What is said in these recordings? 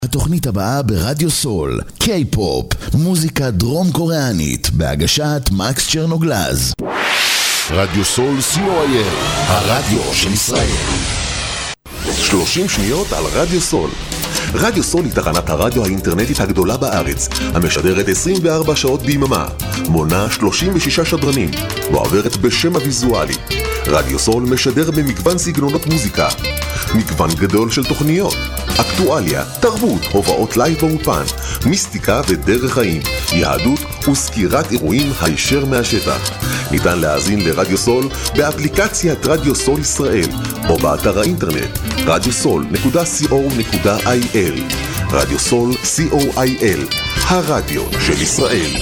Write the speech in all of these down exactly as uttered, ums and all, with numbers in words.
התוכנית הבאה ברדיו סול, קיי-פופ, מוזיקה דרום קוריאנית, בהגשת מקס צ'רנוגלז. רדיו סול סי או איי אל, הרדיו של ישראל. שלושים שניות על רדיו סול. רדיו סול היא תחנת הרדיו האינטרנטית הגדולה בארץ, המשדרת עשרים וארבע שעות ביממה, מונה שלושים ושישה שדרנים, ועוברת בשם הוויזואלי. רדיו סול משדר במגוון סגנונות מוזיקה, מגוון גדול של תוכניות, אקטואליה, תרבות, הובאות לייב באופן, מיסטיקה ודרך חיים, יהדות וסקירת אירועים הישר מהשטח. ניתן להאזין לרדיו סול באפליקציית רדיו סול ישראל, או באתר האינטרנט רדיו סול נקודה סי או נקודה איי אל. רדיו סול סי או איי אל, הרדיו של ישראל.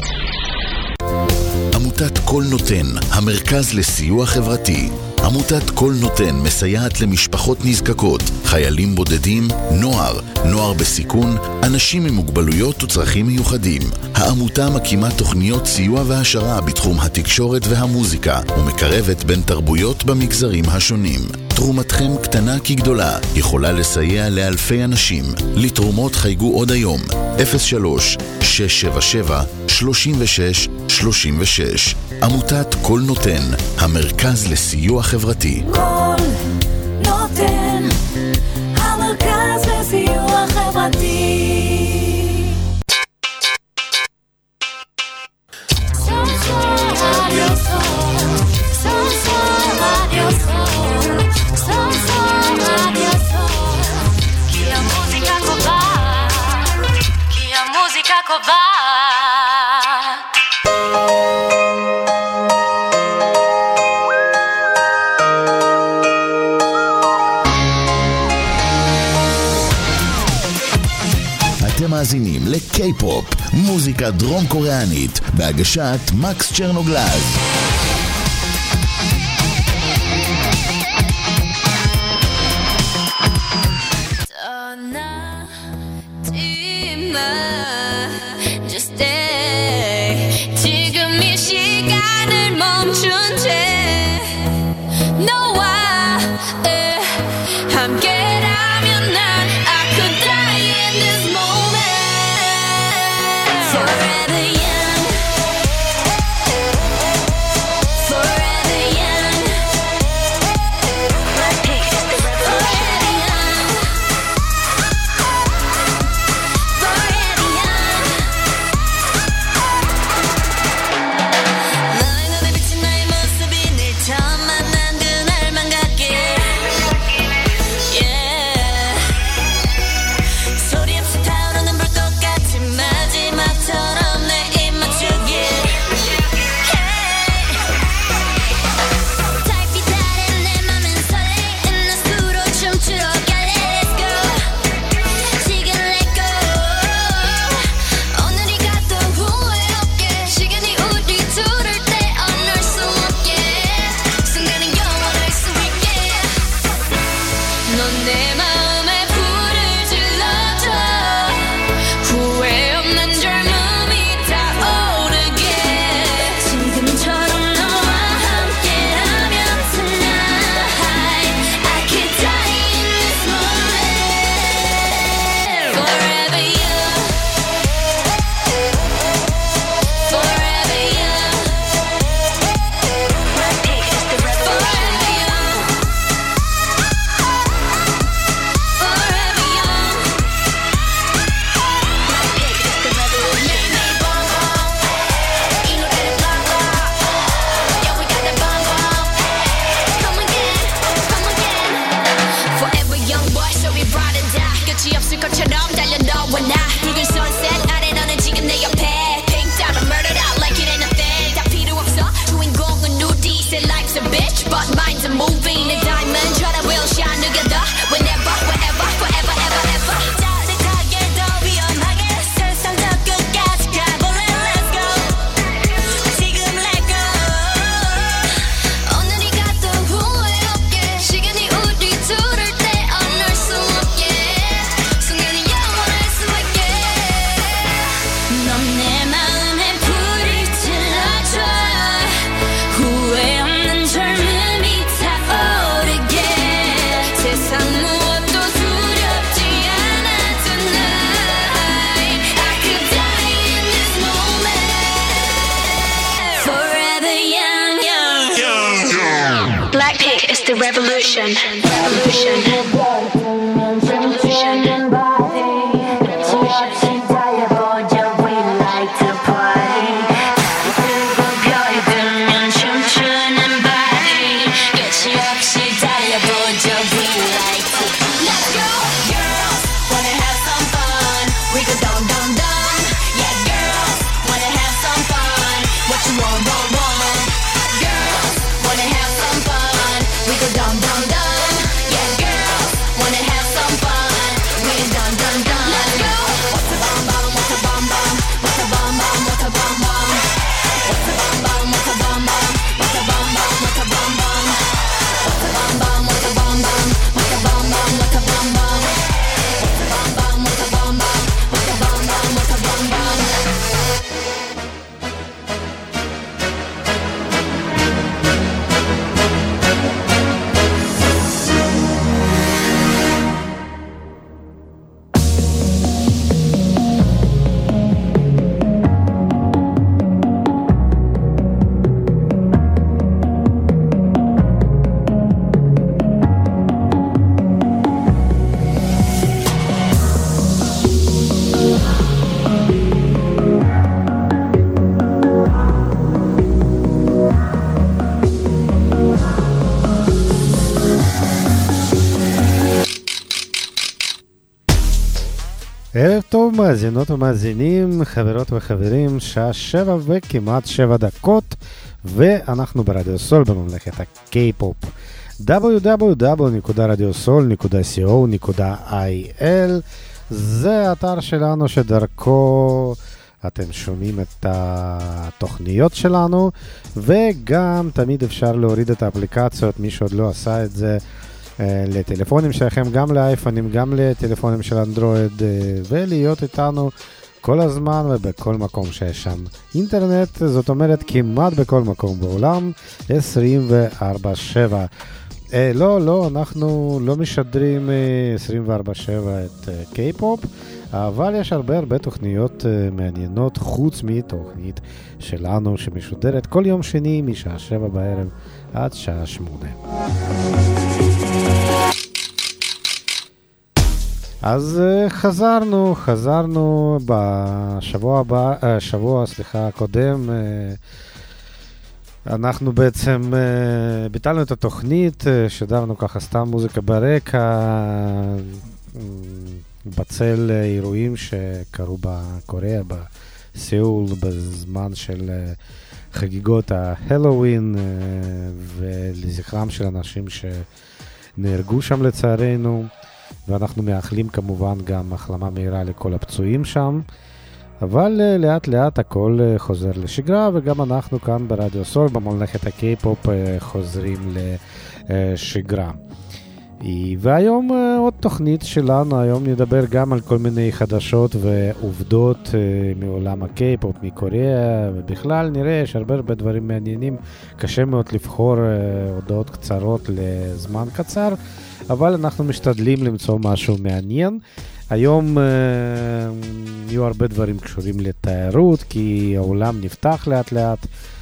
עמותת כל נותן, המרכז לסיוע חברתי. עמותת כל נותן מסייעת למשפחות נזקקות, חיילים בודדים, נוער, נוער בסיכון, אנשים עם מוגבלויות וצרכים מיוחדים. העמותה מקימה תוכניות סיוע והשרה בתחום התקשורת והמוזיקה, ומקרבת בין תרבויות במגזרים השונים. תרומתכם קטנה כגדולה, יכולה לסייע לאלפי אנשים. לתרומות חייגו עוד היום, אפס שלוש שש שבע שבע שלושים ושש שלושים ושש. עמותת כל נותן, המרכז לסיוע חברתי. כל נותן, המרכז לסיוע חברתי. אתם מאזינים לקיי-פופ, מוזיקה דרום קוריאנית, בהגשת מקס צ'רנוגלז. Forever young. the revolution, revolution, revolution. ערב טוב מאזינות ומאזינים, חברות וחברים, שעה שבע וכמעט שבע דקות, ואנחנו ברדיו סול בממלכת הקיי-פופ. דאבליו דאבליו דאבליו נקודה רדיו סול נקודה סי או נקודה איי אל זה האתר שלנו שדרכו אתם שומעים את התוכניות שלנו, וגם תמיד אפשר להוריד את האפליקציות, מי שעוד לא עשה את זה, לטלפונים שלכם, גם לאייפונים, גם לטלפונים של אנדרואיד, ולהיות איתנו כל הזמן ובכל מקום שיש שם אינטרנט, זאת אומרת כמעט בכל מקום בעולם, עשרים וארבע שבע. אה, לא, לא, אנחנו לא משדרים עשרים וארבע שבע את אה, קיי-פופ, אבל יש הרבה הרבה תוכניות אה, מעניינות חוץ מתוכנית שלנו שמשודרת כל יום שני משעה שבע בערב עד שעה שמונה. אז חזרנו, חזרנו בשבוע הבא, שבוע, סליחה, קודם, אנחנו בעצם ביטלנו את התוכנית, שדרנו ככה סתם מוזיקה ברקע, בצל אירועים שקרו בקוריאה, בסיול, בזמן של חגיגות ההלווין, ולזכרם של אנשים שנהרגו שם לצערנו. ואנחנו מאחלים כמובן גם החלמה מהירה לכל הפצועים שם, אבל לאט לאט הכל חוזר לשגרה, וגם אנחנו כאן ברדיו סול בממלכת הקיי-פופ חוזרים לשגרה. והיום עוד תוכנית שלנו, היום נדבר גם על כל מיני חדשות ועובדות מעולם הקיי-פופ, מקוריאה, ובכלל נראה יש הרבה הרבה דברים מעניינים, קשה מאוד לבחור הודעות קצרות לזמן קצר, אבל אנחנו משתדלים למצוא משהו מעניין. היום אה, יהיו הרבה דברים קשורים לתיירות, כי העולם נפתח לאט לאט,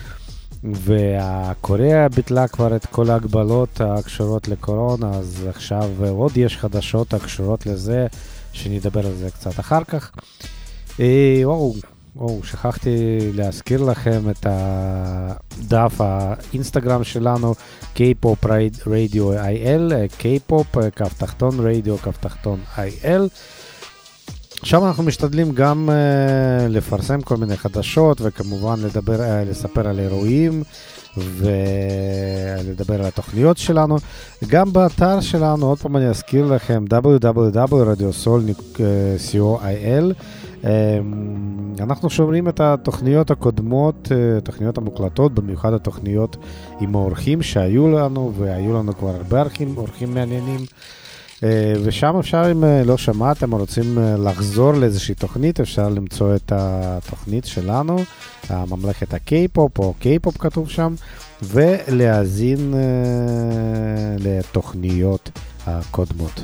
והקוריאה ביטלה כבר את כל ההגבלות הקשורות לקורונה, אז עכשיו עוד יש חדשות הקשורות לזה, שנדבר על זה קצת אחר כך. אה, וואו, וואו, שכחתי להזכיר לכם את הדף האינסטגרם שלנו, קיי-פופ רדיו איי אל, קיי-פופ, קו תחתון רדיו, קו תחתון איי אל. שם אנחנו משתדלים גם uh, לפרסם כל מיני חדשות, וכמובן לדבר, uh, לספר על אירועים, ולדבר על התוכניות שלנו. גם באתר שלנו, עוד פעם אני אזכיר לכם, דאבליו דאבליו דאבליו נקודה רדיו סול נקודה סי או נקודה איי אל. אנחנו שומרים את התוכניות הקודמות, תוכניות המוקלטות, במיוחד התוכניות עם האורחים שהיו לנו, והיו לנו כבר הרבה אורחים, אורחים מעניינים. ושם אפשר, אם לא שמעתם או רוצים לחזור לאיזושהי תוכנית, אפשר למצוא את התוכנית שלנו, ממלכת הקיי-פופ או קיי-פופ כתוב שם, ולהאזין לתוכניות הקודמות.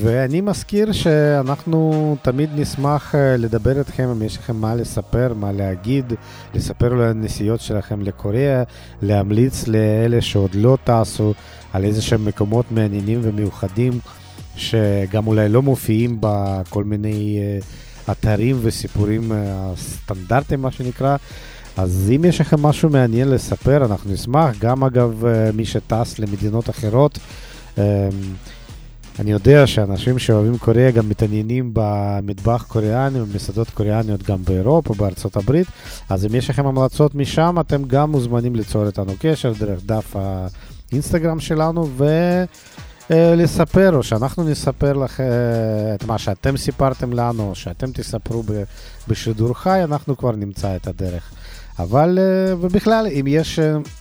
ואני מזכיר שאנחנו תמיד נשמח לדבר איתכם אם יש לכם מה לספר, מה להגיד, לספר על הנסיעות שלכם לקוריאה, להמליץ לאלה שעוד לא טסו על איזה שהם מקומות מעניינים ומיוחדים שגם אולי לא מופיעים בכל מיני אתרים וסיפורים הסטנדרטיים מה שנקרא. אז אם יש לכם משהו מעניין לספר אנחנו נשמח, גם אגב מי שטס למדינות אחרות, אני יודע שאנשים שאוהבים קוריאה גם מתעניינים במטבח קוריאני ובמסעדות קוריאניות גם באירופה, בארצות הברית, אז אם יש לכם המלצות משם, אתם גם מוזמנים ליצור איתנו קשר דרך דף האינסטגרם שלנו ולספר, או שאנחנו נספר לכם את מה שאתם סיפרתם לנו, או שאתם תספרו בשידור חי, אנחנו כבר נמצא את הדרך. אבל, ובכלל, אם יש,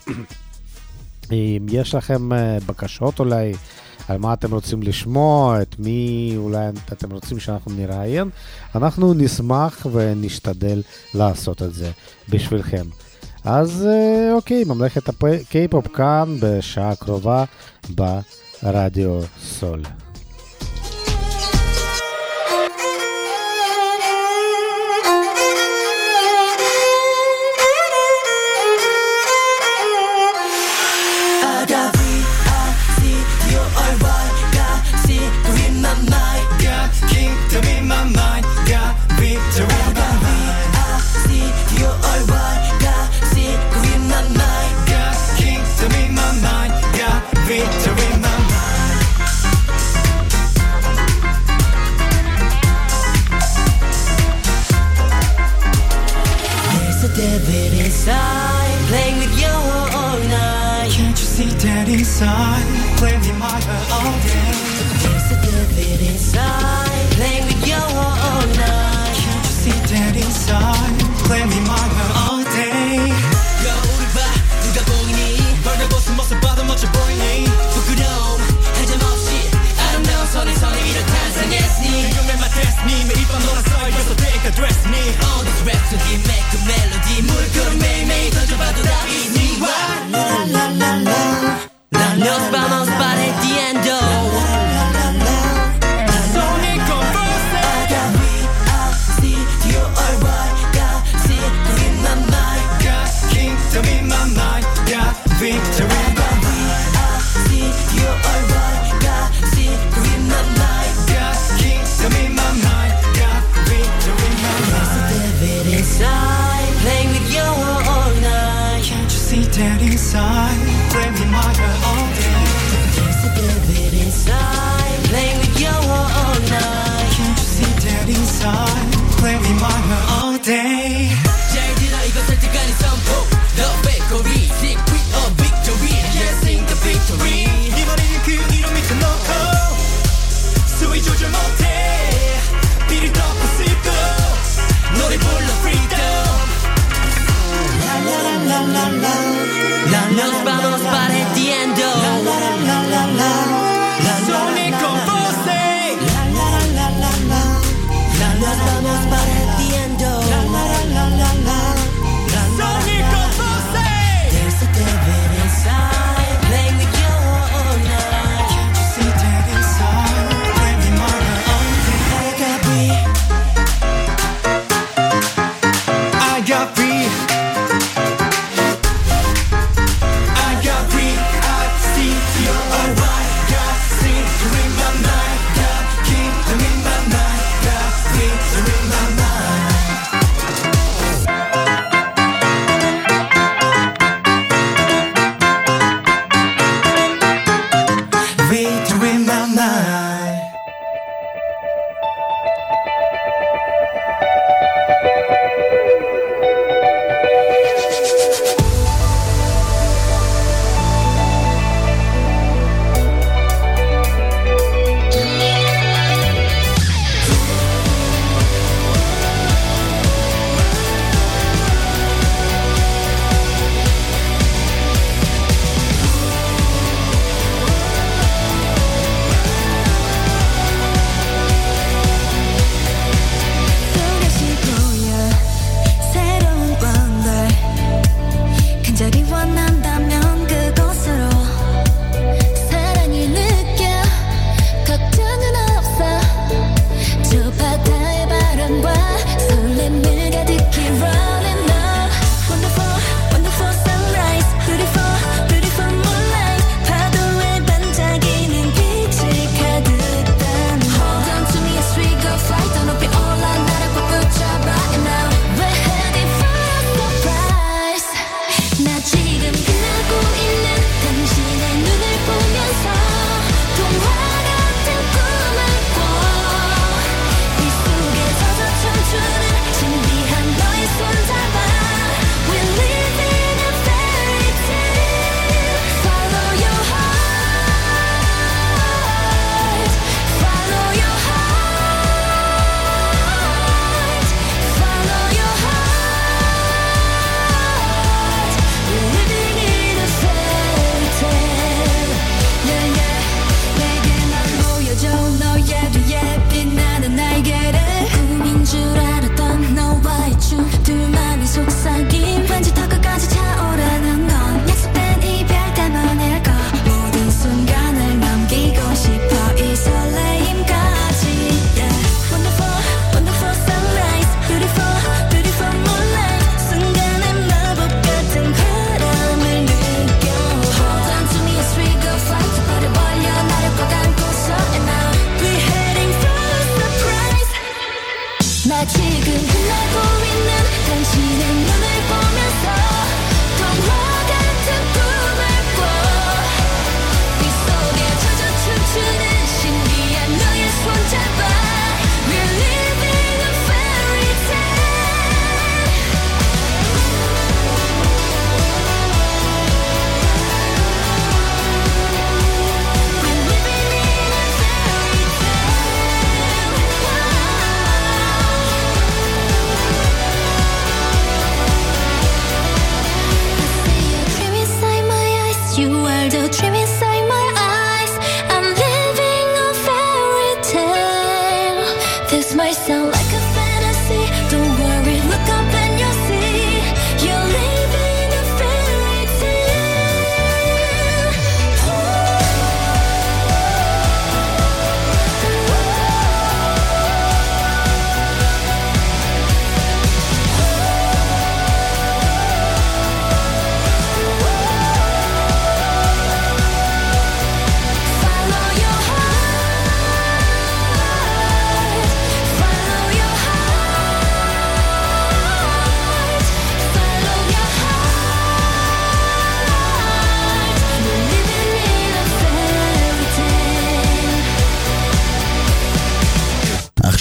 אם יש לכם בקשות אולי, על מה אתם רוצים לשמוע, את מי אולי אתם רוצים שאנחנו נראיין, אנחנו נשמח ונשתדל לעשות את זה בשבילכם. אז אוקיי, ממלכת הקיי-פופ כאן בשעה קרובה ברדיו סול. Playing with you all night. Can't you see that inside? Playing with my heart all day. There's a devil inside. Playing with you all night. Can't you see that inside? Playing with my heart all day. 여울을 봐 누가 보이니? 벌레 벗은 모습 봐도 멋져 보이니? 부끄러움 해점 없이 아름다운 선이 선이 이런 탄생했니? 지금의 my destiny 매일 밤 놀아서 이겨서 take a dress me. All this rhapsody make a melody. 물결은 매일매일 던져봐도 답이 니와 라라라라 Nos vamos para el tiendo 손이 confuse I got V I C T O R Y Got secret in my mind Got kingdom in my mind Got victory in my mind I C T O R Y Got secret in my mind Got kingdom in my mind Got victory in my mind There's a devil inside Playing with you all night Can't you see that inside Playing with my heart all day There's a devil inside Playing with you all night Can't you see that inside Playing with my heart all day 잘 들어 이거 설득하는 선포 The victory Secret of victory Yes sing the victory 이번에는 그 이름 미쳐놓고 수위 조절 못해 비를 덮었을까 노래 불러 freedom La la la la la la Nos vamos para el tiendo La la la la la la Sony confuse La la la la la la Nos vamos para el tiendo La la la la la la Sony confuse There's a devil inside Playing with you all night Can't you see that inside Playing with my heart all day I got free I got free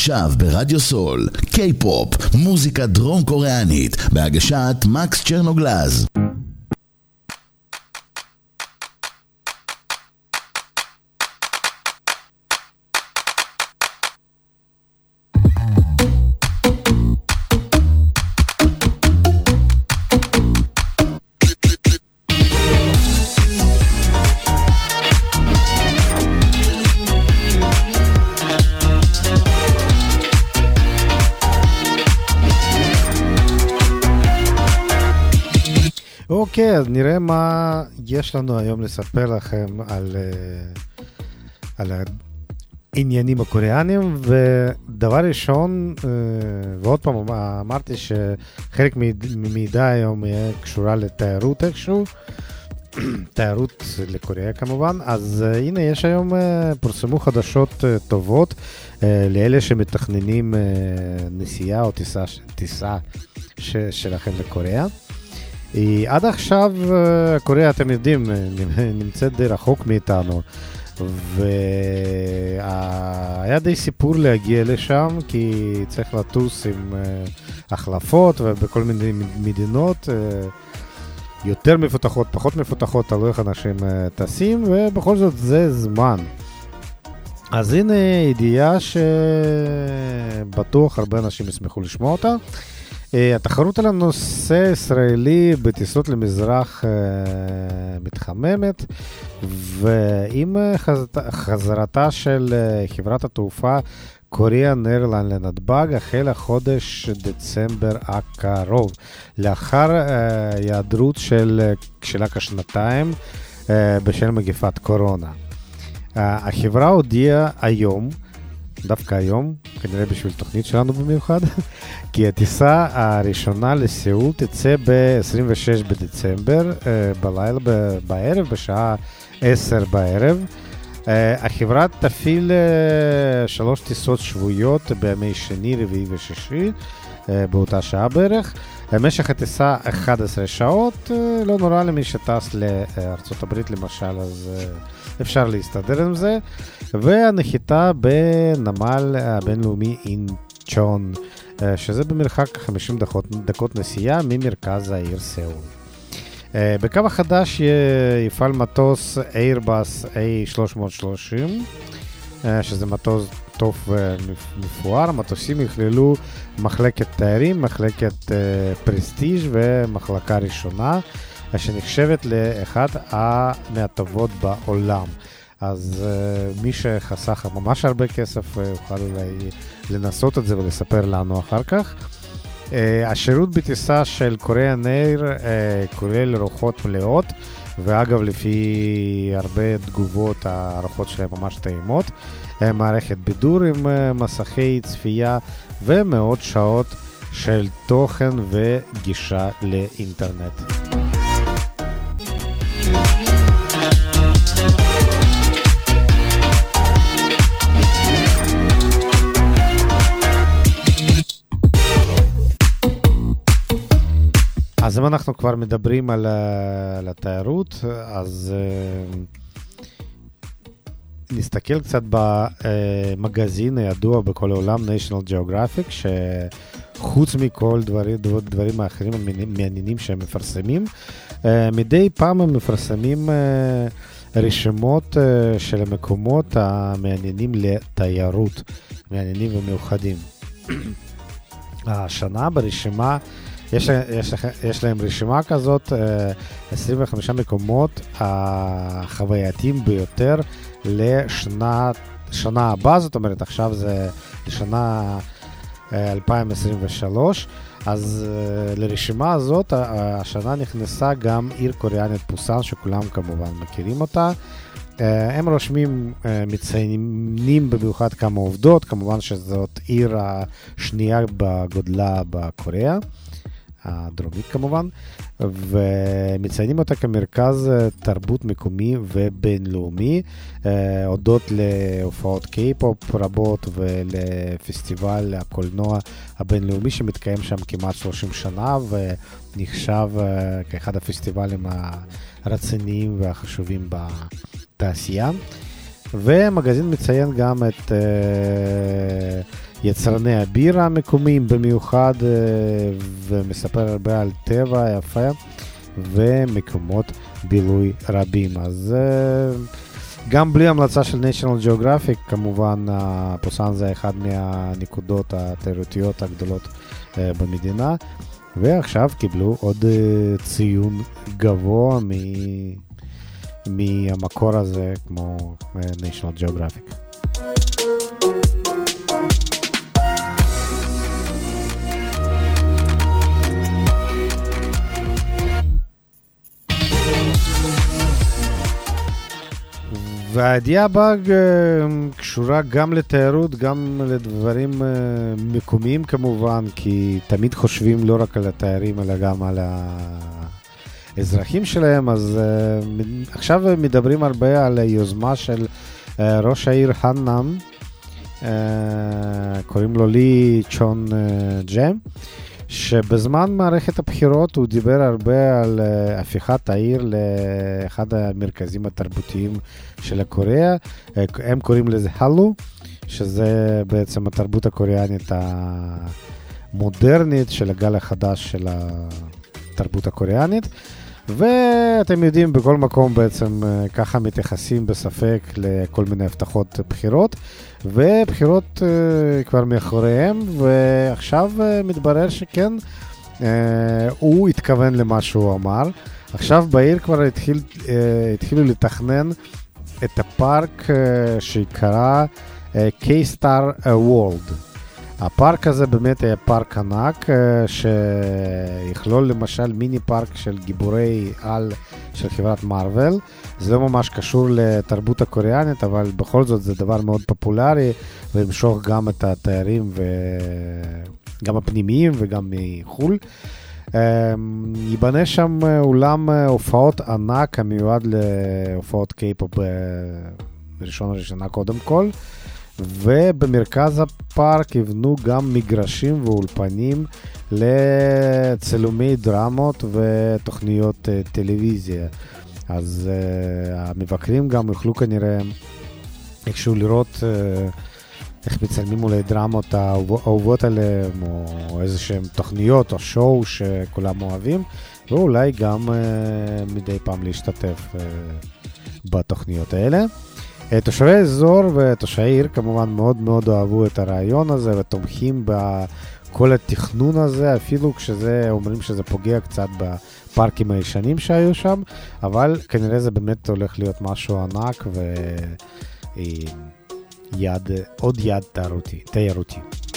עכשיו ברדיו סול, קיי-פופ, מוזיקה דרום קוריאנית, בהגשת מקס צ'רנוגלז. אוקיי, אז נראה מה יש לנו היום לספר לכם על, על העניינים הקוריאנים, ודבר ראשון, ועוד פעם אמרתי שחלק מידע היום יהיה קשורה לתיירות איכשהו, תיירות לקוריאה כמובן, אז הנה יש היום פורסמו חדשות טובות לאלה שמתכננים נסיעה או טיסה, טיסה שלכם לקוריאה. עד עכשיו קוריאה, אתם יודעים, נמצאת די רחוק מאיתנו, והיה די סיפור להגיע לשם, כי צריך לטוס עם החלפות ובכל מיני מדינות יותר מפותחות, פחות מפותחות, תלוי איך אנשים טסים, ובכל זאת זה זמן. אז הנה ידיעה שבטוח הרבה אנשים ישמחו לשמוע אותה. התחרות על הנושא ישראלי בטיסות למזרח מתחממת, ועם חזרתה של חברת התעופה קוריאן איירליין לנתב"ג החל החודש דצמבר הקרוב, לאחר היעדרות של שלה כשנתיים בשל מגפת קורונה. החברה הודיעה היום, דווקא היום, כנראה בשביל תוכנית שלנו במיוחד, כי הטיסה הראשונה לסיאול תצא ב-עשרים ושש בדצמבר, בלילה, בערב, בשעה עשר בערב. החברה תפעיל שלוש טיסות שבועיות בימי שני, רביעי ושישי, באותה שעה בערך. משך הטיסה אחת עשרה שעות, לא נורא למי שטס לארצות הברית למשל, אז אפשר להסתדר עם זה. והנחיתה בנמל הבינלאומי אינצ'ון, שזה במרחק חמישים דקות, דקות נסיעה ממרכז העיר סאול. בקו החדש יפעל מטוס איירבאס איי שלוש מאות שלושים, שזה מטוס טוב ומפואר. המטוסים יכללו מחלקת תיירים, מחלקת פרסטיג' ומחלקה ראשונה, שנחשבת לאחת מהטובות בעולם. אז uh, מי שחסך ממש הרבה כסף uh, יוכל אולי לנסות את זה ולספר לנו אחר כך. Uh, השירות בטיסה של קוריאן אייר uh, כולל ארוחות מלאות, ואגב לפי הרבה תגובות הארוחות שלהם ממש טעימות. Uh, מערכת בידור עם uh, מסכי צפייה ומאות שעות של תוכן וגישה לאינטרנט. אז אם אנחנו כבר מדברים על, על התיירות, אז uh, נסתכל קצת במגזין הידוע בכל העולם, National Geographic, שחוץ מכל דברים, דברים האחרים המעניינים שהם מפרסמים, uh, מדי פעם הם מפרסמים uh, רשימות uh, של המקומות המעניינים לתיירות, מעניינים ומיוחדים. השנה ברשימה, יש, יש, יש להם רשימה כזאת, עשרים וחמישה מקומות החווייתיים ביותר לשנה שנה הבאה, זאת אומרת עכשיו זה לשנה אלפיים עשרים ושלוש, אז לרשימה הזאת השנה נכנסה גם עיר קוריאנית פוסאן, שכולם כמובן מכירים אותה. הם רושמים, מציינים במיוחד כמה עובדות, כמובן שזאת עיר השנייה בגודלה בקוריאה הדרומית כמובן, ומציינים אותה כמרכז תרבות מקומי ובינלאומי, הודות להופעות קיי-פופ רבות ולפסטיבל הקולנוע הבינלאומי שמתקיים שם כמעט שלושים שנה, ונחשב כאחד הפסטיבלים הרציניים והחשובים בתעשייה. ומגזין מציין גם את יצרני הבירה המקומיים במיוחד, ומספר הרבה על טבע יפה ומקומות בילוי רבים. אז גם בלי המלצה של National Geographic, כמובן פוסאן זה אחד מהנקודות התיירותיות הגדולות במדינה, ועכשיו קיבלו עוד ציון גבוה מ... מהמקור הזה כמו National Geographic. והידיעה הבאה קשורה גם לתיירות, גם לדברים מקומיים כמובן, כי תמיד חושבים לא רק על התיירים אלא גם על האזרחים שלהם. אז עכשיו מדברים הרבה על היוזמה של ראש העיר הנאם, קוראים לו לי צ'ון ג'ם, שבזמן מערכת הבחירות הוא דיבר הרבה על הפיכת העיר לאחד המרכזים התרבותיים של הקוריאה. הם קוראים לזה הלו, שזה בעצם התרבות הקוריאנית המודרנית של הגל החדש של התרבות הקוריאנית. ואתם יודעים, בכל מקום בעצם ככה מתייחסים בספק לכל מיני הבטחות בחירות, ובחירות uh, כבר מאחוריהם, ועכשיו uh, מתברר שכן, uh, הוא התכוון למה שהוא אמר. עכשיו בעיר כבר התחיל, uh, התחילו לתכנן את הפארק uh, שיקרא uh, K-Star World. הפארק הזה באמת היה פארק ענק, שיכלול למשל מיני פארק של גיבורי על של חברת מארוול. זה לא ממש קשור לתרבות הקוריאנית, אבל בכל זאת זה דבר מאוד פופולרי, וימשוך גם את התיירים, גם הפנימיים וגם מחול. ייבנה שם אולם הופעות ענק, המיועד להופעות קיי-פופ בראשון הראשונה קודם כל. ובמרכז הפארק יבנו גם מגרשים ואולפנים לצילומי דרמות ותוכניות uh, טלוויזיה. אז uh, המבקרים גם יוכלו כנראה איכשהו לראות uh, איך מצלמים אולי דרמות האהובות עליהם, או איזה שהם תוכניות או שואו שכולם אוהבים, ואולי גם uh, מדי פעם להשתתף uh, בתוכניות האלה. תושבי האזור ותושבי העיר כמובן מאוד מאוד אוהבו את הרעיון הזה ותומכים בכל התכנון הזה, אפילו כשזה אומרים שזה פוגע קצת בפארקים הישנים שהיו שם, אבל כנראה זה באמת הולך להיות משהו ענק ויד, עוד יד תיירותי, תיירותי.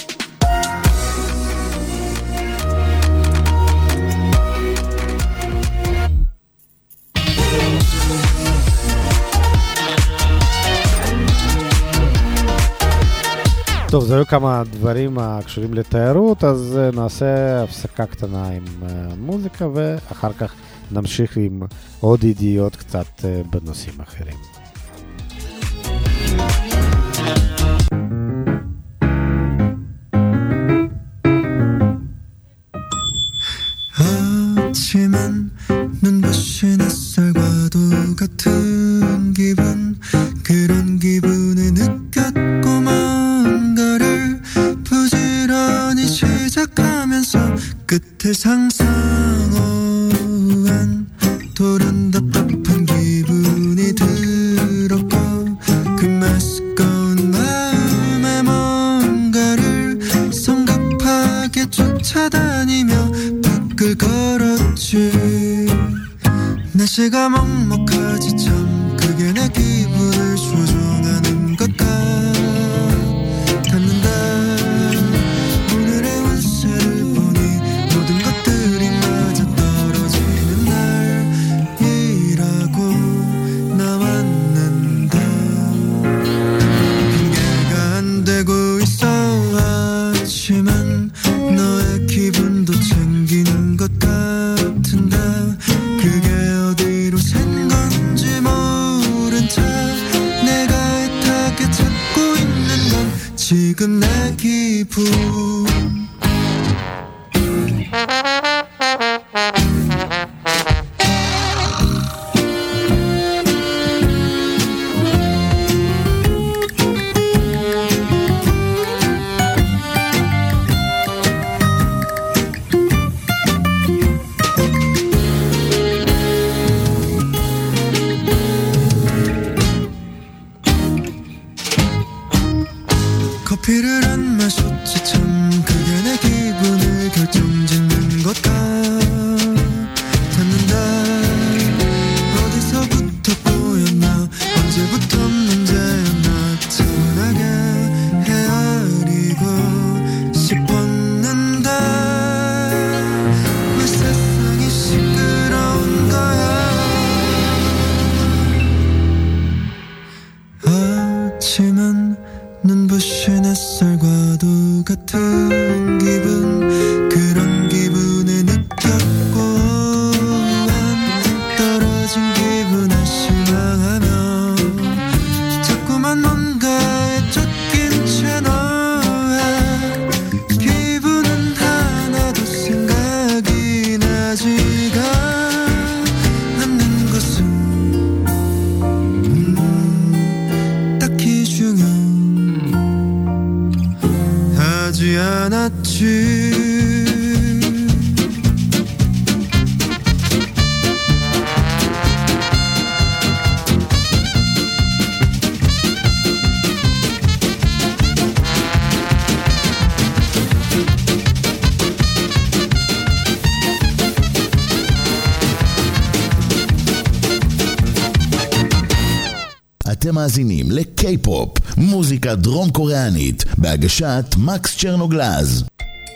טוב, זה היו כמה דברים הקשורים לתיירות, אז נעשה הפסקה קטנה עם מוזיקה, ואחר כך נמשיך עם עוד ידיעות קצת בנושאים אחרים. 아침엔 눈부신 햇살과도 같은 기분, 그런 기분을 느꼈고 뭔가를 부지런히 시작하면서 끝을 상상한 돌은 답답한 기분이 들었고 그 메스꺼운 마음에 뭔가를 성급하게 쫓아다니며 붓글 걸었지. 날씨가 먹먹하지 참 그게 내 기분을 조종하는 것 같았는데 오늘의 운세를 보니 모든 것들이 맞아떨어지는 날이라고 나왔는데 핑계가 안 되고 있어. 아침엔 너의 기분도 챙기는 것 같은데 그게 어디로 샌 걸 אתם מאזינים לקיי-פופ, מוזיקה דרום קוריאנית, בהגשת מקס צ'רנוגלז.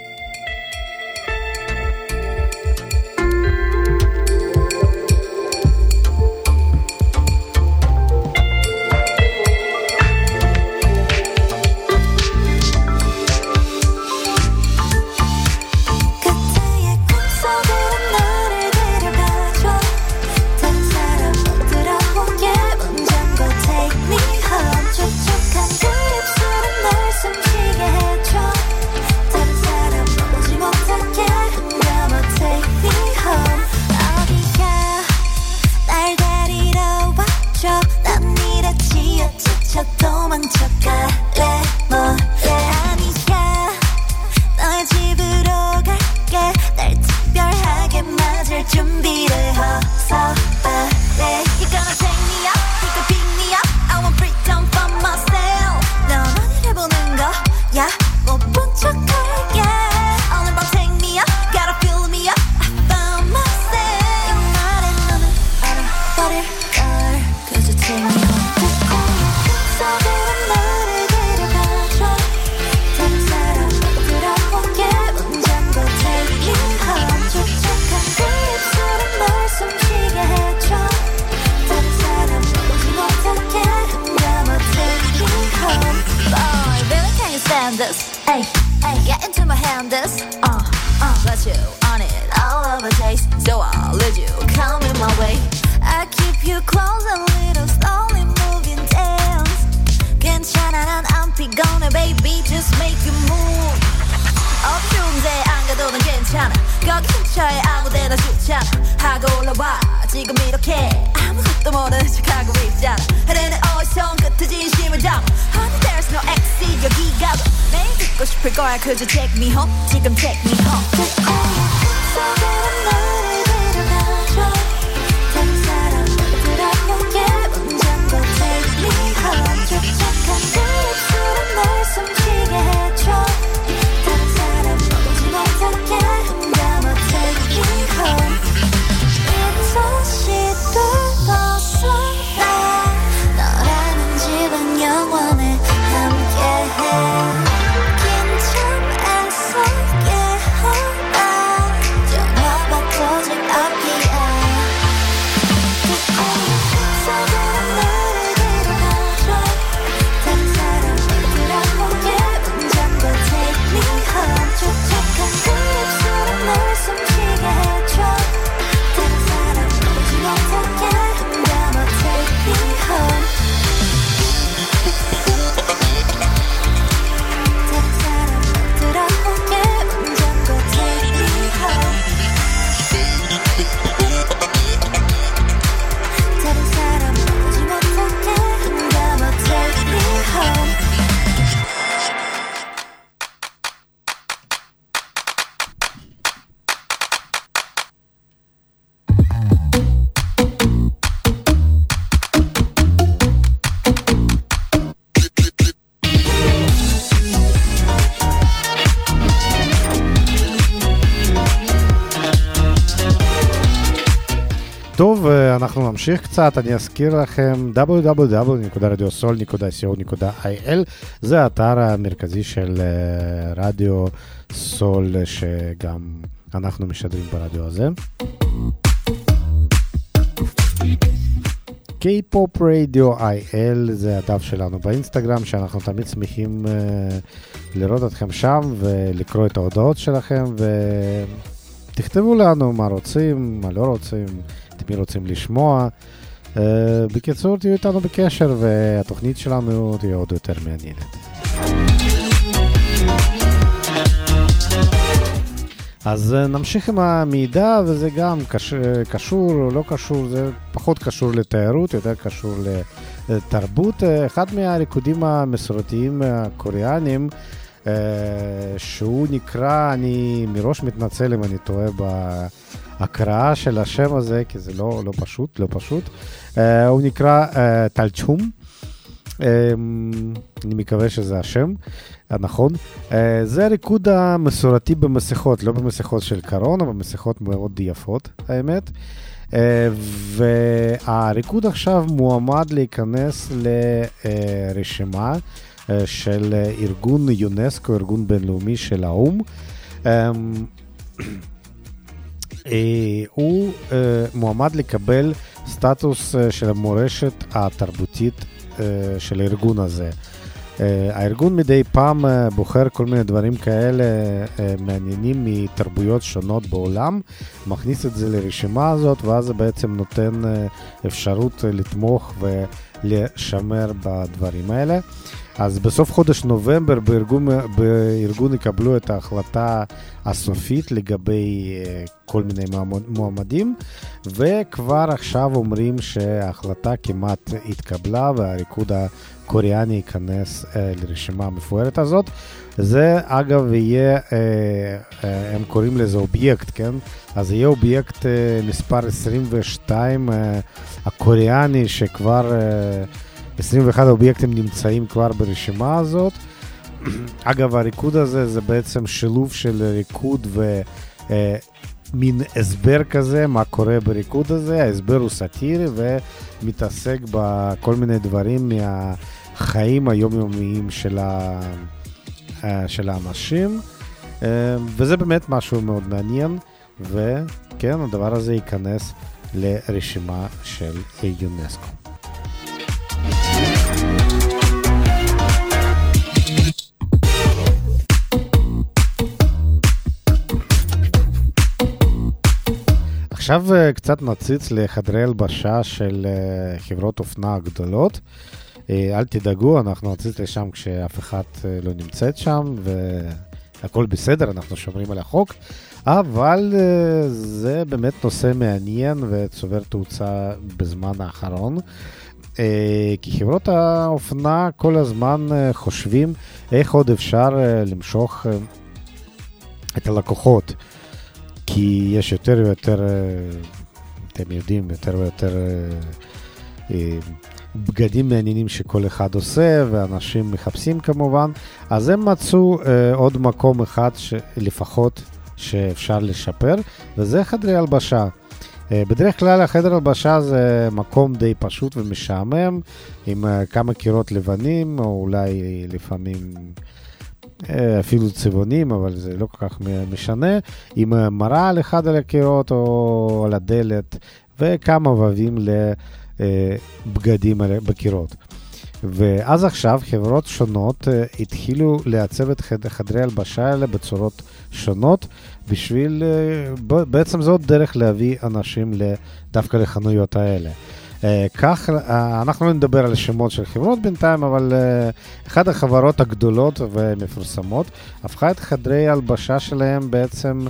Could you take me home? 지금 take me home. טוב, אנחנו נמשיך קצת, אני אזכיר לכם דאבליו דאבליו דאבליו נקודה רדיו סול נקודה סי או נקודה איי אל, זה האתר המרכזי של רדיו סול שגם אנחנו משדרים ברדיו הזה. K-Pop Radio איי אל זה הדף שלנו באינסטגרם, שאנחנו תמיד שמחים לראות אתכם שם ולקרוא את ההודעות שלכם, ותכתבו לנו מה רוצים, מה לא רוצים, את מי רוצים לשמוע. Uh, בקיצור, תהיו איתנו בקשר והתוכנית שלנו תהיה עוד יותר מעניינת. אז uh, נמשיך עם המידע, וזה גם קש... קשור או לא קשור, זה פחות קשור לתיירות, יותר קשור לתרבות. אחד מהריקודים המסורתיים הקוריאנים, uh, שהוא נקרא, אני מראש מתנצל אם אני טועה בהקראה של השם הזה, כי זה לא, לא פשוט, לא פשוט. Uh, הוא נקרא uh, טלצ'ום. אני מקווה שזה השם, נכון. זה הריקוד המסורתי במסכות, לא במסכות של קורונה, במסכות מאוד יפות, האמת. והריקוד עכשיו מועמד להיכנס לרשימה של ארגון יונסקו, ארגון בינלאומי של האום. הוא מועמד לקבל סטטוס של המורשת התרבותית של הארגון הזה. הארגון מדי פעם בוחר כל מיני דברים כאלה מעניינים מתרבויות שונות בעולם, מכניס את זה לרשימה הזאת, ואז זה בעצם נותן אפשרות לתמוך ולשמר בדברים האלה. אז בסוף חודש נובמבר בארגון, בארגון יקבלו את ההחלטה הסופית לגבי כל מיני מועמדים, וכבר עכשיו אומרים שההחלטה כמעט התקבלה והריקוד הקוריאני ייכנס לרשימה המפוארת הזאת. זה אגב יהיה, הם קוראים לזה אובייקט, כן? אז יהיה אובייקט מספר עשרים ושתיים הקוריאני, שכבר עשרים ואחד אובייקטים נמצאים כבר ברשימה הזאת. אגב, הריקוד הזה זה בעצם שילוב של ריקוד ומין הסבר כזה, מה קורה בריקוד הזה. ההסבר הוא סאטירי ומתעסק בכל מיני דברים מהחיים היומיומיים של, ה... של האנשים. וזה באמת משהו מאוד מעניין, וכן, הדבר הזה ייכנס לרשימה של יונסקו. עכשיו קצת נציץ לחדרי הלבשה של חברות אופנה גדולות. אל תדאגו, אנחנו נציץ לשם כשאף אחד לא נמצאת שם, והכל בסדר, אנחנו שומרים על החוק. אבל זה באמת נושא מעניין וצובר תאוצה בזמן האחרון. כי חברות האופנה כל הזמן חושבים איך עוד אפשר למשוך את הלקוחות. כי יש יותר ויותר, אתם יודעים, יותר ויותר בגדים מעניינים שכל אחד עושה, ואנשים מחפשים כמובן. אז הם מצאו עוד מקום אחד לפחות שאפשר לשפר, וזה חדרי הלבשה. בדרך כלל החדר הלבשה זה מקום די פשוט ומשעמם, עם כמה קירות לבנים, או אולי לפעמים אפילו צבעונים, אבל זה לא כל כך משנה, עם מראה על אחד על הקירות או על הדלת, וכמה ובבים לבגדים בקירות. ואז עכשיו חברות שונות התחילו לעצב את חדרי הלבשה האלה בצורות שונות, בשביל, בעצם זאת דרך להביא אנשים דווקא לחנויות האלה. כך, אנחנו לא נדבר על שמות של חברות בינתיים, אבל אחת החברות הגדולות ומפורסמות הפכה את חדרי הלבשה שלהם בעצם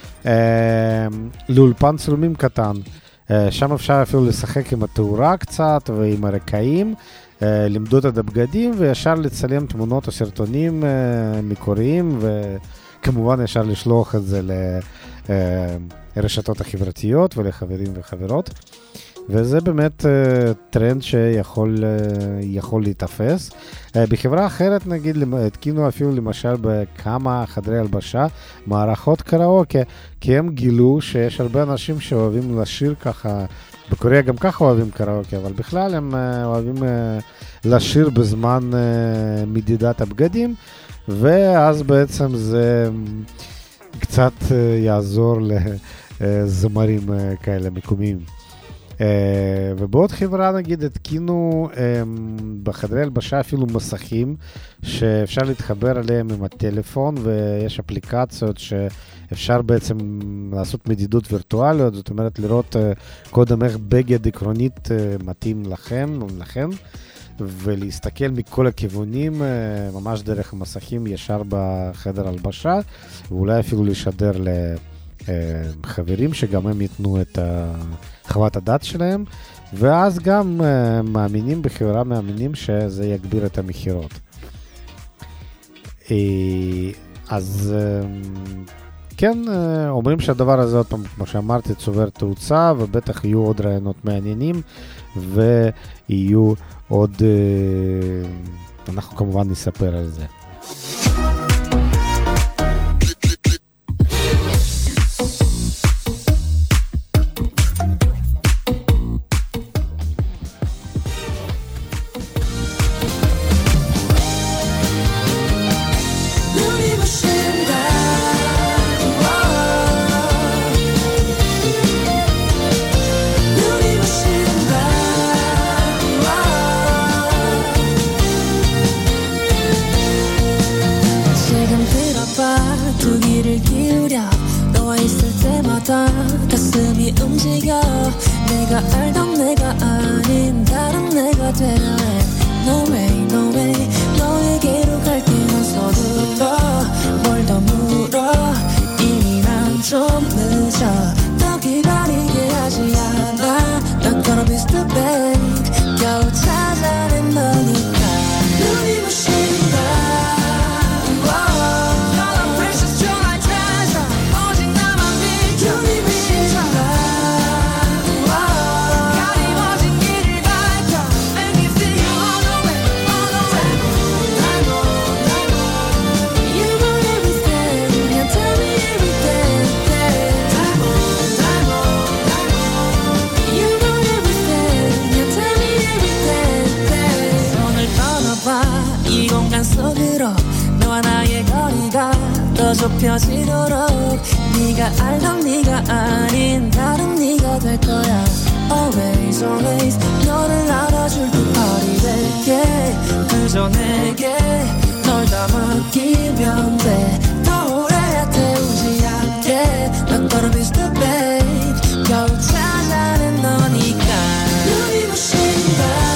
לאולפן צילומים קטן. שם אפשר אפילו לשחק עם התאורה קצת ועם הרקעים, למדוד את הבגדים וישר לצלם תמונות או סרטונים מקוריים, וכמובן ישר לשלוח את זה לרשתות החברתיות ולחברים וחברות. וזה באמת טרנד שיכול יכול להתאפס. בחברה אחרת, נגיד, התקינו אפילו למשל בכמה חדרי הלבשה מערכות קראוקה, כי הם גילו שיש הרבה אנשים שאוהבים לשיר ככה, בקוריאה גם ככה אוהבים קראוקה, אבל בכלל הם אוהבים לשיר בזמן מדידת הבגדים, ואז בעצם זה קצת יעזור לזמרים כאלה מקומיים. ובעוד חברה נגיד התקינו בחדרי הלבשה אפילו מסכים שאפשר להתחבר עליהם עם הטלפון, ויש אפליקציות שאפשר בעצם לעשות מדידות וירטואליות, זאת אומרת לראות קודם איך בגד עקרונית מתאים לכם או לכם, ולהסתכל מכל הכיוונים ממש דרך המסכים ישר בחדר הלבשה, ואולי אפילו לשדר לחברים שגם הם ייתנו את חוות הדעת שלהם, ואז גם מאמינים בחברה, מאמינים שזה יגביר את המחירות. אז כן, אומרים שהדבר הזה, עוד פעם, כמו שאמרתי, צובר תאוצה, ובטח יהיו עוד רעיונות מעניינים, ויהיו עוד, אנחנו כמובן נספר על זה. 가슴이 움직여 내가 알던 내가 아닌 다른 내가 되려 해 No way, no way 너에게로 갈게 넌 서둘러 뭘 더 물어 이미 난 좀 늦어 더 기다리게 하지 않아 Not gonna be stupid 겨우 찾아낸 너니까 눈이 부신다 속으로 너와 나의 거리가 더 좁혀지도록 네가 알던 네가 아닌 다른 네가 될 거야 Always always 너를 알아줄 듯하리 될게 그저 내게 널 다 맡기면 돼 더 오래 태우지 않게 Not gonna be stupid 겨우 찾아낸 너니까 눈이 부신다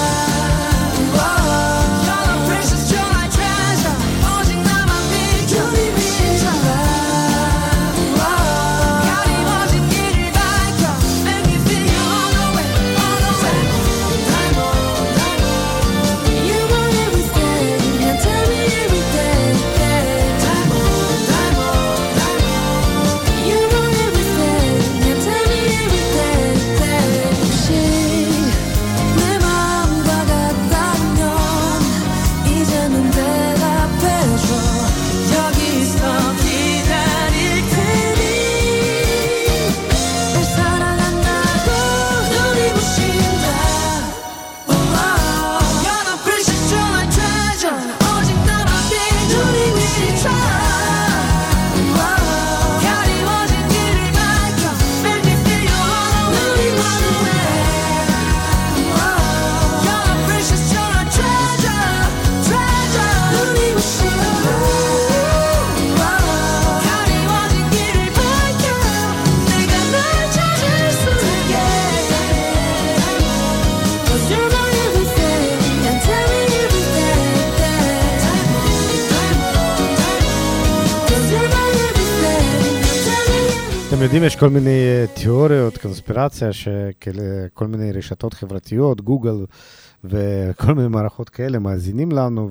אתם יודעים, יש כל מיני תיאוריות, קונספירציה, שכל מיני רשתות חברתיות, גוגל וכל מיני מערכות כאלה מאזינים לנו,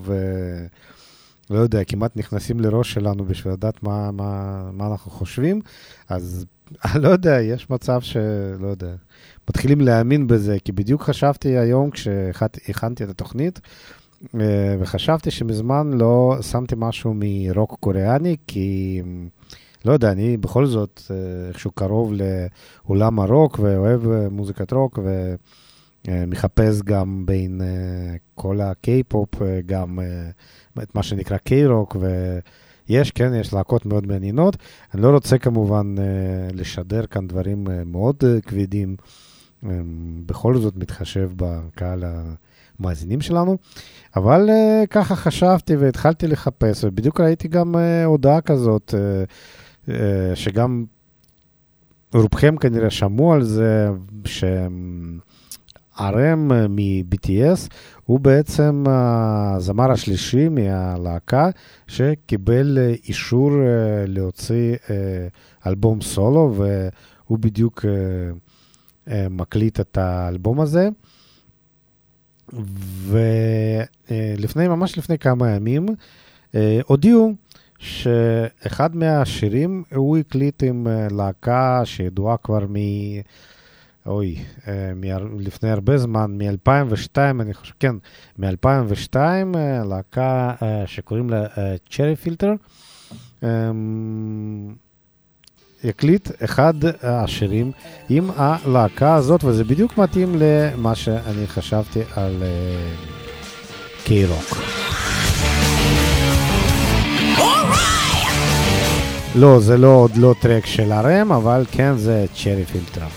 ולא יודע, כמעט נכנסים לראש שלנו בשביל לדעת מה, מה, מה אנחנו חושבים. אז לא יודע, יש מצב שלא יודע, מתחילים להאמין בזה, כי בדיוק חשבתי היום כשהכנתי את התוכנית, וחשבתי שמזמן לא שמתי משהו מרוק קוריאני, כי לא יודע, אני בכל זאת איכשהו קרוב לעולם הרוק, ואוהב מוזיקת רוק, ומחפש גם בין כל הקיי-פופ, גם את מה שנקרא קיי-רוק, ויש, כן, יש להקות מאוד מעניינות. אני לא רוצה כמובן לשדר כאן דברים מאוד כבדים, בכל זאת מתחשב בקהל המאזינים שלנו, אבל ככה חשבתי והתחלתי לחפש, ובדיוק ראיתי גם הודעה כזאת, שגם רובכם כנראה שמעו על זה, שארם מ-בי טי אס הוא בעצם הזמר השלישי מהלהקה שקיבל אישור להוציא אלבום סולו, והוא בדיוק מקליט את האלבום הזה. ולפני, ממש לפני כמה ימים, הודיעו שאחד מהשירים הוא הקליט עם להקה שידועה כבר מ... אוי, מ- לפני הרבה זמן, מ-אלפיים ושתיים, אני חושב, כן, מ-אלפיים ושתיים, להקה שקוראים לה צ'רי פילטר, הקליט אחד השירים עם הלהקה הזאת, וזה בדיוק מתאים למה שאני חשבתי על קיי-רוק. לא, זה לא עוד לא טרק של הרם, אבל כן זה צ'רי פילטר.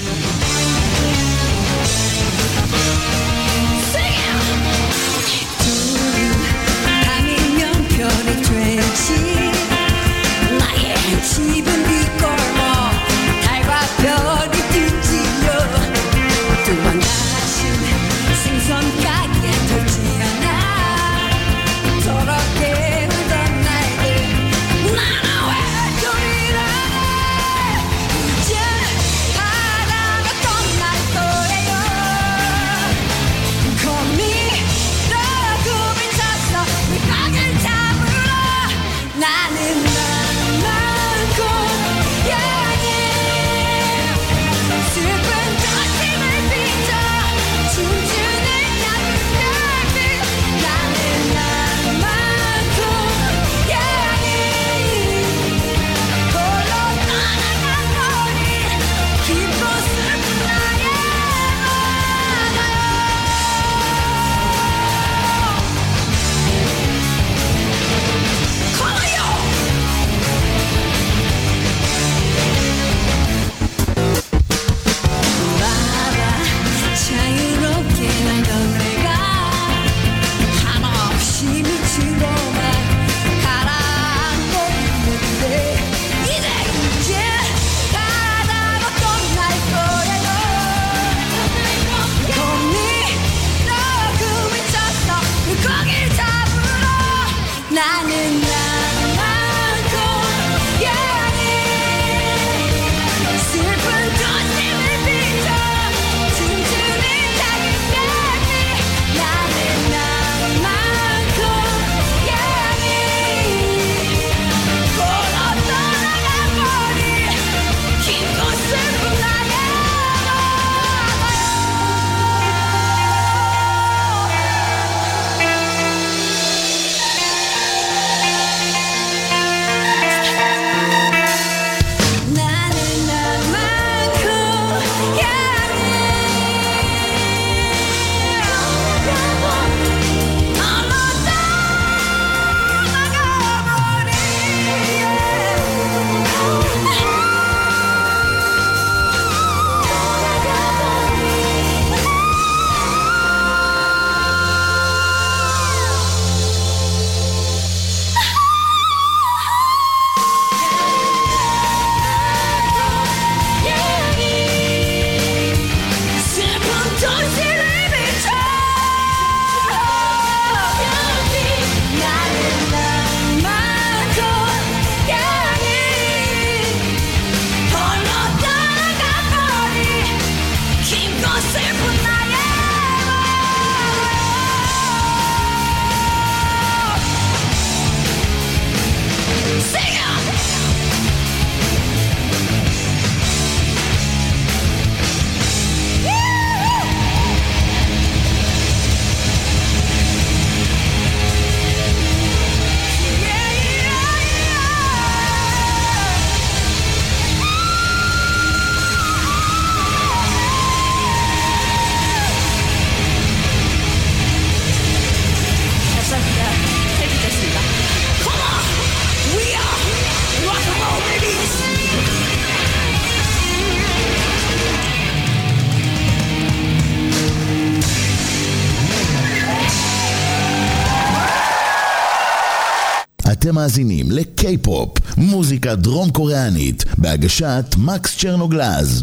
אתם מאזינים לקיי-פופ, מוזיקה דרום קוריאנית, בהגשת מקס צ'רנוגלז.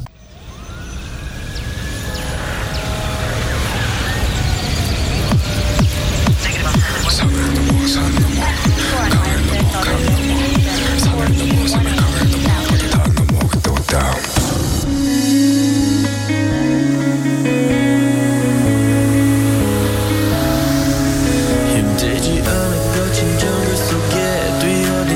힘들지 않은 거친 정글 속에 뛰어든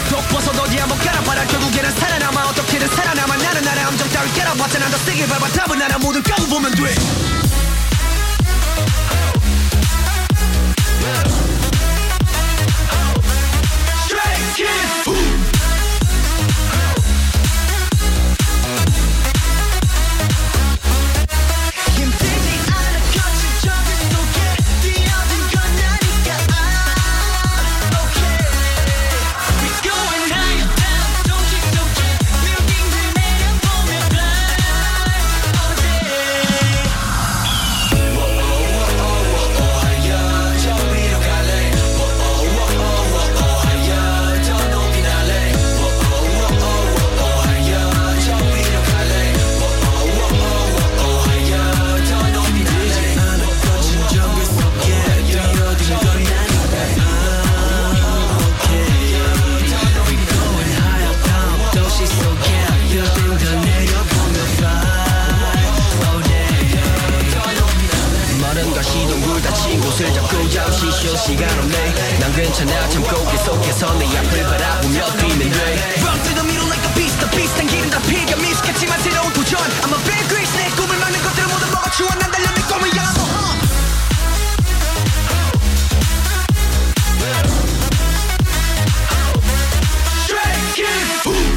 톡 벗어 어디 한번 깔아봐라 결국에는 살아남아 어떻게든 살아남아 나는 나의 함정 따위 깨라봤자 난 더 세게 밟아 답은 나라 모든 까고 보면 돼 Straight kids 옷을 잡고 잠시 쉴 시간 없네 난 괜찮아 참고 계속해서 내 앞을 바라보며 뛰면 돼 Run through the middle like a beast the beast 당기는 다 피가 미숙했지만 새로운 도전 I'm a big grease 내 꿈을 막는 것들을 모두 먹어치워 난 달려 내 꿈을 향한 Straight kids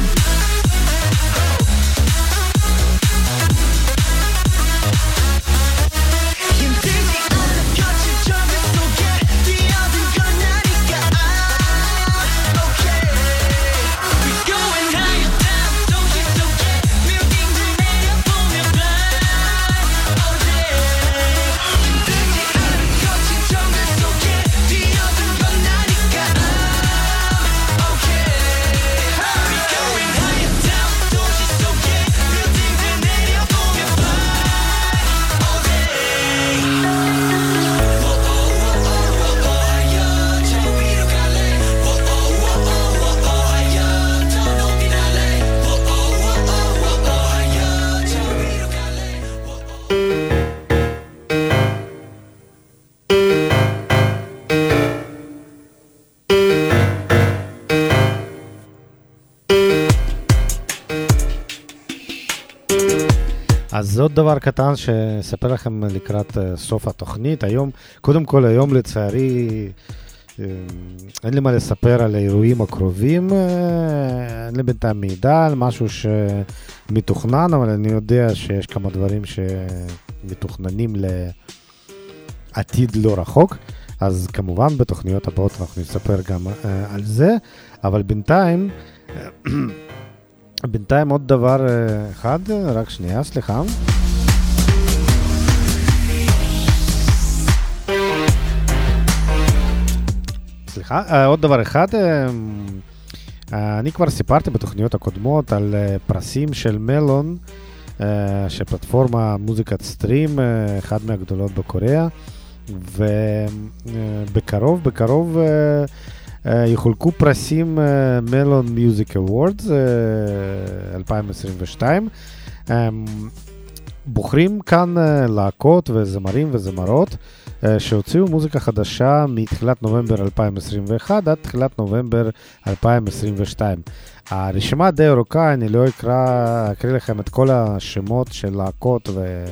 אז עוד דבר קטן שספר לכם לקראת סוף התוכנית. היום, קודם כל היום לצערי אין לי מה לספר על האירועים הקרובים, אין לי בינתיים מידע על משהו שמתוכנן, אבל אני יודע שיש כמה דברים שמתוכננים לעתיד לא רחוק, אז כמובן בתוכניות הבאות אנחנו נספר גם על זה, אבל בינתיים בינתיים עוד דבר אחד, רק שנייה, סליחה. סליחה, עוד דבר אחד, אני כבר סיפרתי בתוכניות הקודמות על פרסים של מלון, שפלטפורמה מוזיקת סטרים, אחד מהגדולות בקוריאה, ובקרוב, בקרוב יחולקו פרסים מלון מיוזיק אוורדס אלפיים עשרים ושתיים. בוחרים כאן להקות וזמרים וזמרות שהוציאו מוזיקה חדשה מתחילת נובמבר אלפיים עשרים ואחת עד תחילת נובמבר אלפיים עשרים ושתיים. הרשימה די ארוכה, אני לא אקרא, אקריא לכם את כל השמות של להקות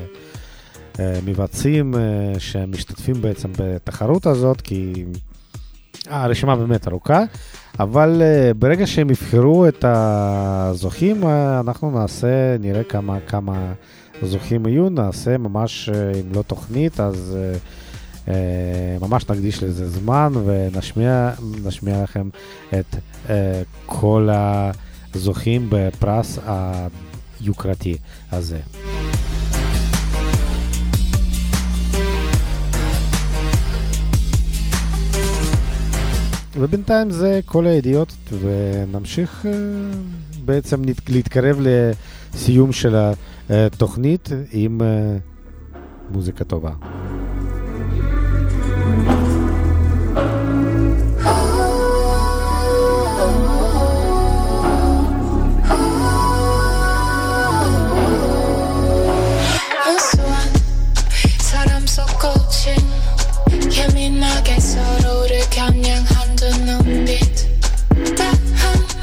ומבצעים שמשתתפים בעצם בתחרות הזאת, כי הרשימה באמת ארוכה, אבל uh, ברגע שהם יבחרו את הזוכים, uh, אנחנו נעשה, נראה כמה, כמה זוכים יהיו, נעשה ממש, uh, אם לא תוכנית, אז uh, uh, ממש נקדיש לזה זמן, ונשמיע נשמיע לכם את uh, כל הזוכים בפרס היוקרתי הזה. ובינתיים זה כל הידיעות, ונמשיך בעצם להתקרב לסיום של התוכנית עם מוזיקה טובה. 예민하게 서로를 겨냥한 두 눈빛 따한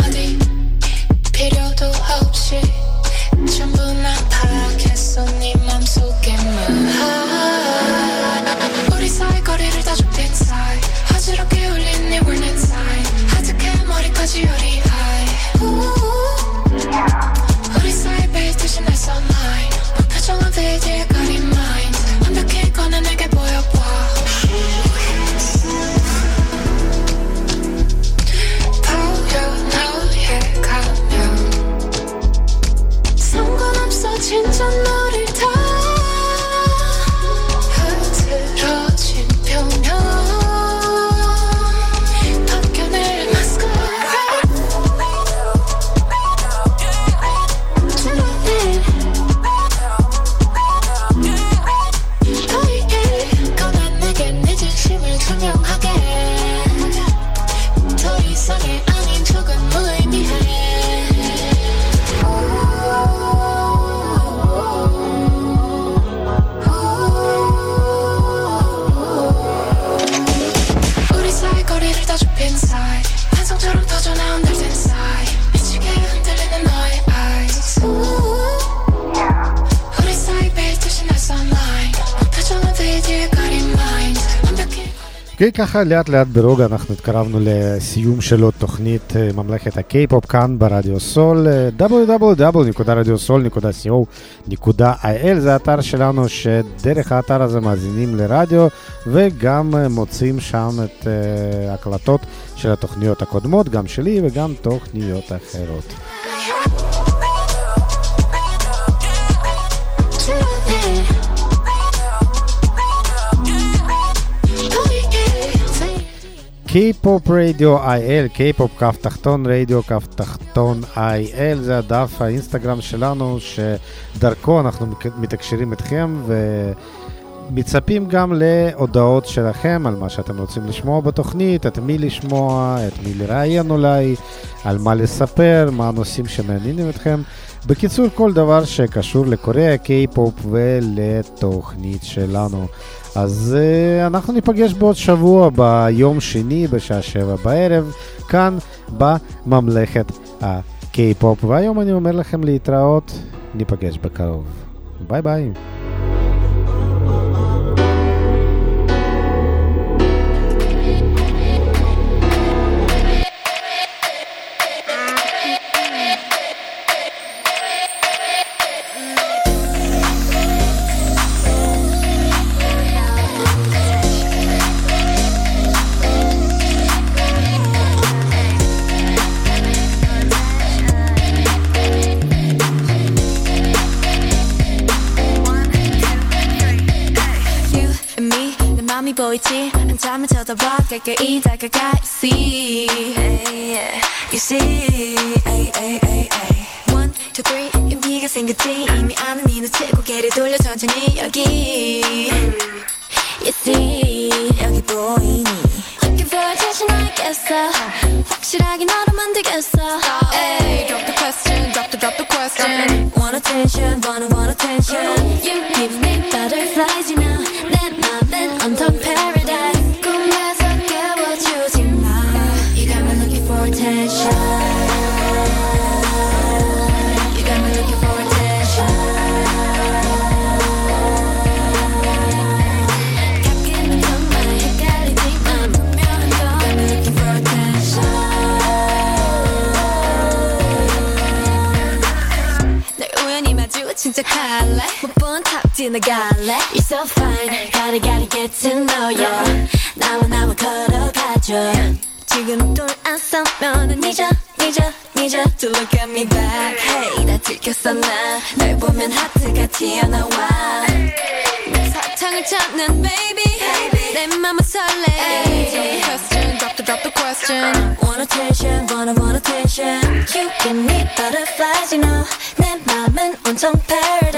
אוקיי, ככה לאט לאט ברוגע אנחנו התקרבנו לסיום של עוד תוכנית ממלכת הקיי-פופ כאן ברדיו סול. דאבליו דאבליו דאבליו נקודה רדיו סול נקודה סי או נקודה איי אל זה האתר שלנו, שדרך האתר הזה מאזינים לרדיו וגם מוצאים שם את uh, הקלטות של התוכניות הקודמות, גם שלי וגם תוכניות אחרות. K-Pop Radio איי אל, K-Pop כף תחתון רדיו כף תחתון איי אל, זה הדף האינסטגרם שלנו שדרכו אנחנו מתקשרים אתכם ומצפים גם להודעות שלכם על מה שאתם רוצים לשמוע בתוכנית, את מי לשמוע, את מי לראיין אולי, על מה לספר, מה הנושאים שמעניינים אתכם. בקיצור, כל דבר שקשור לקוריאה, K-Pop ולתוכנית שלנו. אז uh, אנחנו ניפגש בעוד שבוע ביום שני בשעה שבע בערב כאן בממלכת הקיי-פופ, והיום אני אומר לכם להתראות, ניפגש בקרוב, ביי ביי. 보이지 한참을 쳐다봐 가까이 다가가 see you see ay, ay, ay, ay. one two three 용기가 생겼지 이미 아는 네 눈치 고개를 돌려 천천히 여기 you see 여기 보이니 looking for attention I guess so 확실하게 너를 만들겠어 ay, drop the question drop the drop the question want attention wanna want attention you give me butterflies you know 내 맘은 온통 paradise 꿈에서 깨워주지 마 you got me looking for attention you got me looking for attention 가끔은 정말 헷갈리지만 분명한 건 you got me looking for attention 날 우연히 마주친 척할래 못 본 탑 지나갈래 You're so fine gotta gotta get to know you 나와 나와 걸어가줘 지금 돌아서면은 잊어 잊어 잊어 to look at me back Hey 나 들켰어 나 날 보면 하트가 튀어나와 내 사탕을 찾는 baby 내 맘은 설레 Drop the question drop the drop the question Want attention wanna want attention You give me butterflies you know 내 맘은 온통 paradise